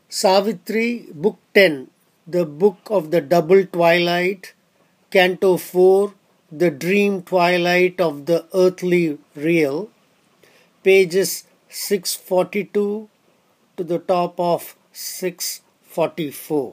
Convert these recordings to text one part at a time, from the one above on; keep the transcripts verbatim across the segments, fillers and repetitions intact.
Savitri, Book ten, The Book of the Double Twilight, Canto four, The Dream Twilight of the Earthly Real, pages six forty-two to the top of six forty-four.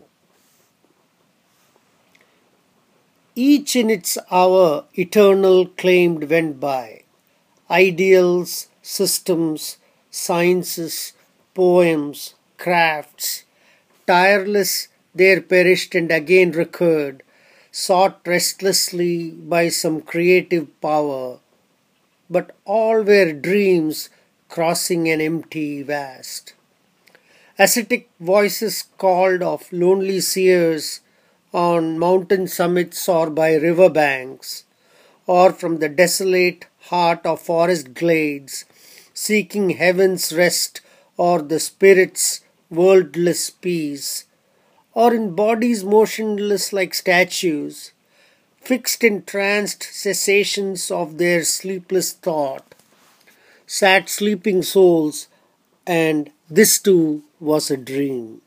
Each in its hour eternal claimed went by. Ideals, systems, sciences, poems, crafts, tireless there perished and again recurred, sought restlessly by some creative power, but all were dreams crossing an empty vast. Ascetic voices called of lonely seers on mountain summits or by river banks, or from the desolate heart of forest glades, seeking heaven's rest or the spirit's worldless peace, or in bodies motionless like statues, fixed in tranced cessations of their sleepless thought, sat sleeping souls, and this too was a dream.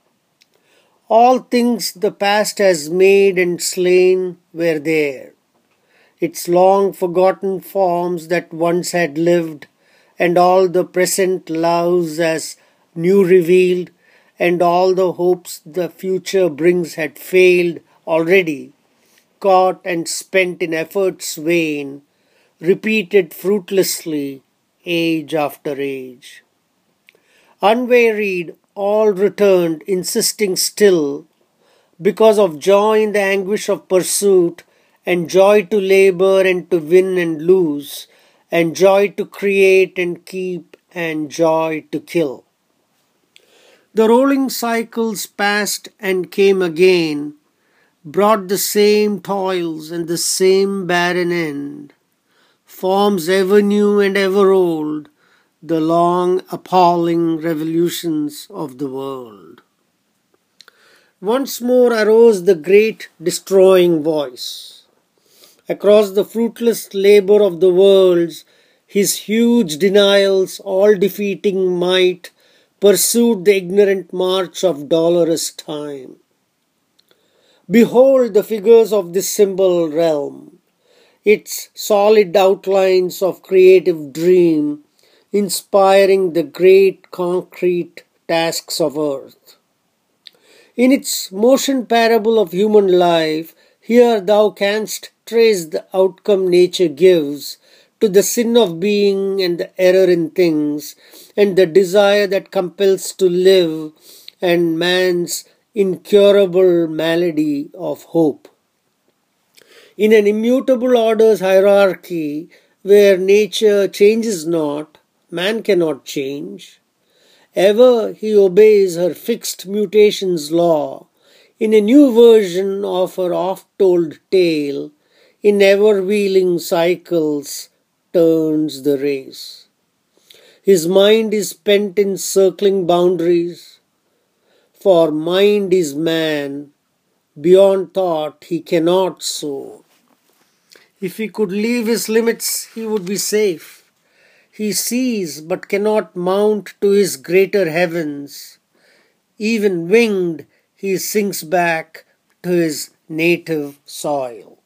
All things the past has made and slain were there, its long forgotten forms that once had lived, and all the present loves as new revealed, and all the hopes the future brings had failed already, caught and spent in efforts vain, repeated fruitlessly, age after age. Unwearied, all returned, insisting still, because of joy in the anguish of pursuit, and joy to labor and to win and lose, and joy to create and keep, and joy to kill. The rolling cycles passed and came again, brought the same toils and the same barren end, forms ever new and ever old, the long appalling revolutions of the world. Once more arose the great destroying voice. Across the fruitless labor of the worlds, his huge denials, all defeating might, pursued the ignorant march of dolorous time. Behold the figures of this symbol realm, its solid outlines of creative dream, inspiring the great concrete tasks of earth. In its motion parable of human life, here thou canst trace the outcome nature gives to the sin of being and the error in things, and the desire that compels to live, and man's incurable malady of hope. In an immutable order's hierarchy, where nature changes not, man cannot change. Ever he obeys her fixed mutation's law, in a new version of her oft-told tale, in ever-wheeling cycles turns the race. His mind is spent in circling boundaries, for mind is man, beyond thought he cannot soar. If he could leave his limits, he would be safe. He sees but cannot mount to his greater heavens. Even winged, he sinks back to his native soil.